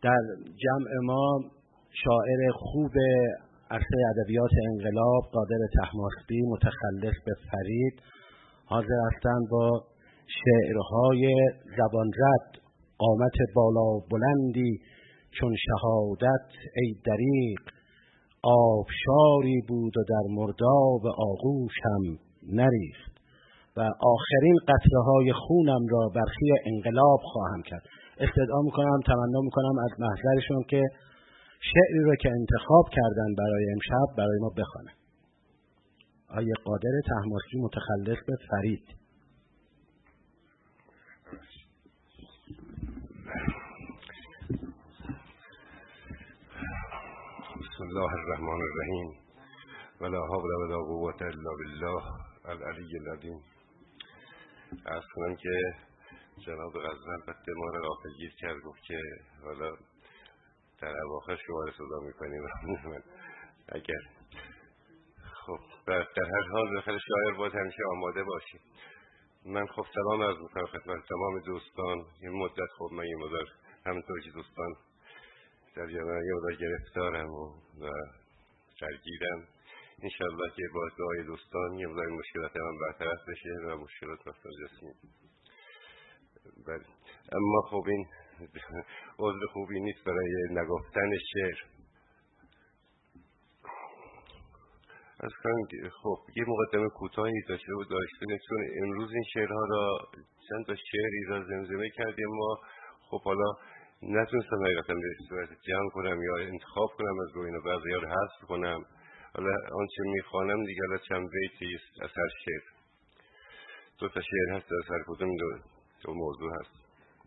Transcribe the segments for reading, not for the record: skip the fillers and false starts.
در جمع ما شاعر خوب عرصه ادبیات انقلاب قادر طهماسبی متخلص به فرید حاضر هستند با شعرهای زبانزد. قامت بالا بلندی چون شهادت ای دریغ، آبشاری بود و در مرداب آغوشم نریخت. و آخرین قطره های خونم را برخی انقلاب خواهم کرد. استدعا میکنم، تمنا میکنم از محضرشون که شعری رو که انتخاب کردن برای امشب برای ما بخوانه. آیه قادر طهماسبی متخلص به فرید. بسم الله الرحمن الرحیم ولا حول ولا قوة الا بالله العلی العظیم. عرض کنم که جناب غزنه البته ما را غافلگیر کرد، گفت که حالا در اواخر شما را صدا میکنیم. اگر خب در هر حال بخیر شاعر باید همیشه آماده باشیم. من خب سلام عرض میکنم خدمت تمام دوستان. یه مدت خب من یه مدار همونطور که دوستان در جمعه یه مدار گرفتارم و درگیرم. انشاءالله که با دعای دوستان یه مدار مشکلات من برطرف بشه و مشکلات مفتر جسیم. بله، اما خب این عذر خوبی نیست برای نگفتن شعر. از کنم خب یه مقدمه کوتاهی داشته چون امروز این شعرها را چند تا شعری را زمزمه کردیم ما. خب حالا نتونستم حقیقتا به صورت جمع کنم یا انتخاب کنم از روی اینا، بعضی ها رو حذف کنم. حالا آنچه میخوانم دیگه حالا چند بیتی است از هر شعر. دو تا شعر هست از هر کدوم دو موضوع هست.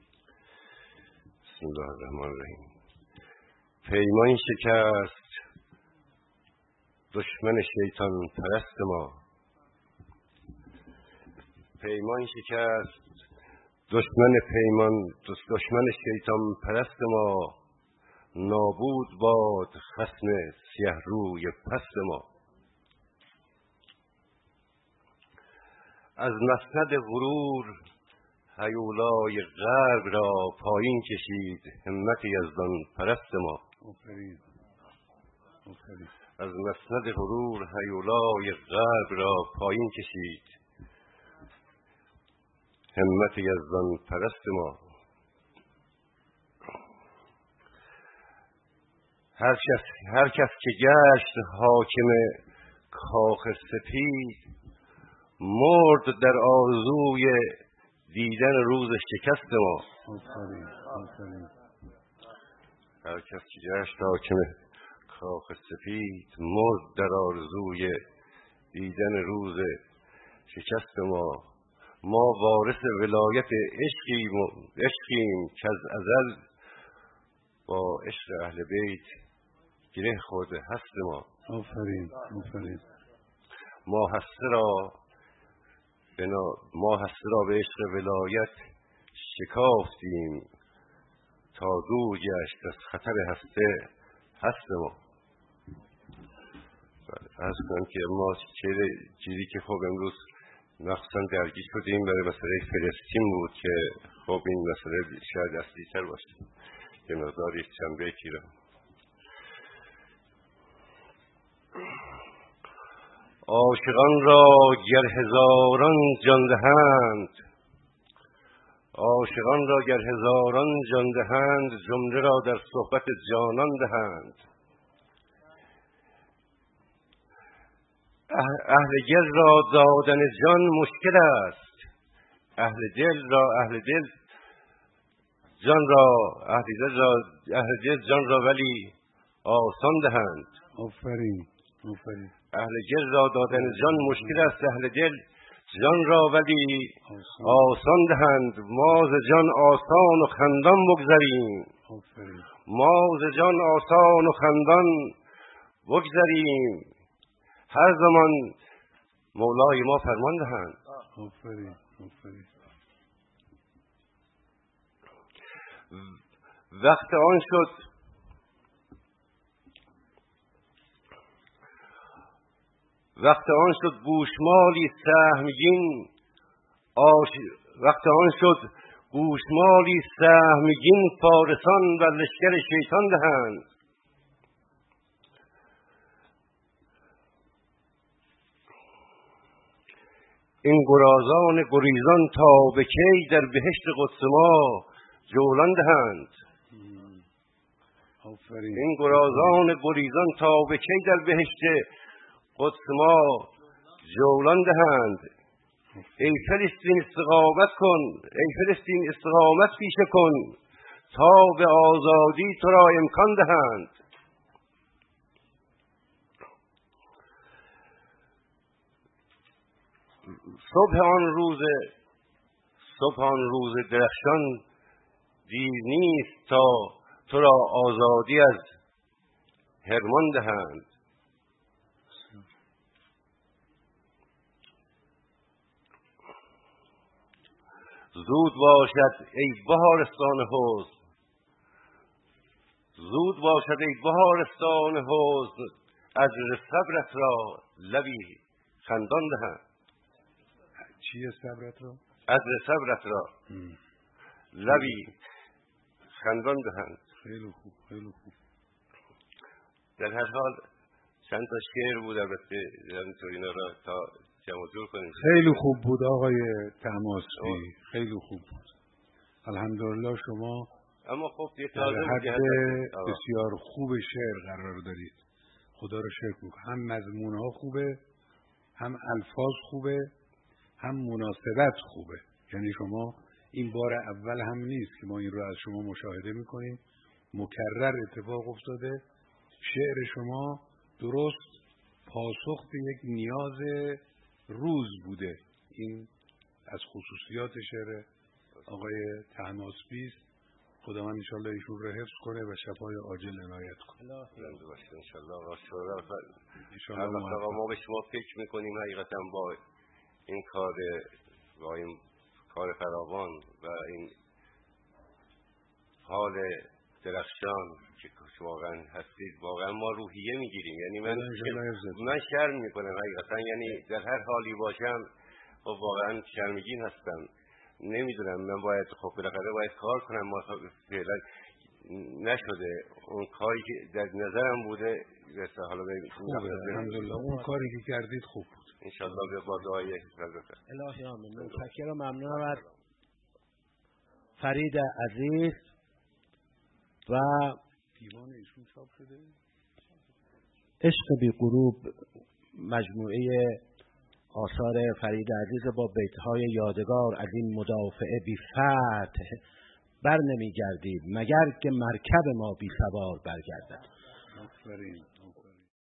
بسم الله الرحمن الرحیم. پیمان شکست دشمن شیطان پرست ما، پیمان شکست دشمن شیطان پرست ما، نابود باد خصم سیه روی پست ما. از مسند غرور هیولای غرب را پایین کشید همت یزدان پرست ما. از مسند غرور هیولای غرب را پایین کشید همت یزدان پرست ما. هر کس که گشت حاکم کاخ سپید، مرد در آرزوی دیدن روز شکست ما. هر کس که گشت حاکم کاخ سپید، مرد در آرزوی دیدن روز شکست ما. ما وارث ولایت عشقیم که از ازل با عشق اهل بیت گره خورده هست ما. آفرین. ما هسته را به عشق ولایت شکافتیم، تا دور گشت از خطر هست ما. عرض کنم که ما چیزی که خب امروز مخصوصا درگیر شدیم برای مسئله فلسطین بود که خب این مسئله شاید اصلی تر باشه. یه مقدار یک چند بیتی را عاشقان را گر هزاران جان دهند، عاشقان را گر هزاران جان دهند، جمله را در صحبت جانان دهند. اهل گل را دادن جان مشکل است، اهل دل جان را ولی آسان دهند. آفرین. اهل گل را دادن جان مشکل است، اهل دل جان را ولی آسان دهند. ما ز جان آسان و خندان بگذریم، ما ز جان آسان و خندان بگذریم، هر زمان مولای ما فرمان دهند. آفرین. وقت آن شد گوشمالی سهمگین، وقت آن شد گوشمالی سهمگین فارسان و لشکر شیطان دهند. این گرازان گریزان تا به کی در بهشت قدس ما جولان دهند. این گرازان گریزان تا به کی در بهشت قدس ما جولان دهند. ای فلسطین استقامت کن، ای فلسطین استقامت پیشه کن، تا به آزادی تو را امکان دهند. صبح آن روز درخشان دیر نیست تا تو را آزادی از حرمان دهند. زود باشد ای بهارستان حسن، زود باشد ای بهارستان حسن، عجر صبرت را لبی خندان دهند. چیه صبرت را؟ عجر صبرت را لبی خندان دهند. خیلی خوب، خیلی خوب. در هر حال چند تا شعر بود، البته همینطور اینا را تا جمع جور کنیم. خیلی خوب بود آقای طهماسبی، خیلی خوب بود. الحمدلله شما اما خب در حد بسیار خوب شعر قرار دارید. خدا رو شکر میکنم. هم مضمونها خوبه، هم الفاظ خوبه، هم مناسبت خوبه. یعنی شما این بار اول هم نیست که ما این رو از شما مشاهده میکنیم، مکرر اتفاق افتاده. شعر شما درست پاسخ به یک نیاز روز بوده. این از خصوصیات شعر آقای طهماسبی است. خداوند انشالله ایشون رو حفظ کنه و شفای عاجل عنایت کنه. انشالله ما به شما فکر میکنیم حقیقتا با این کار فراوان و این حال درخشان که واقعا هستید، واقعا ما روحیه میگیریم. یعنی من شرم میکنم حقیقتا، یعنی در هر حالی باشم خب واقعا شرمگین هستم. نمیدونم من باید خب بالاخره باید کار کنم. ما فعلا نشده اون کاری که در نظرم بوده. حالا الحمدلله اون کاری که کردید خوب بود. انشالله به با دعای الهی آمین. متشکرم، ممنونم از فرید عزیز. و دیوان ایشون چاپ شده عشق بی غروب، مجموعه آثار فرید عزیز با بیتهای یادگار از این مدافع بی فتح بر نمی گردید مگر که مرکب ما بی سوار برگردد. آفرین.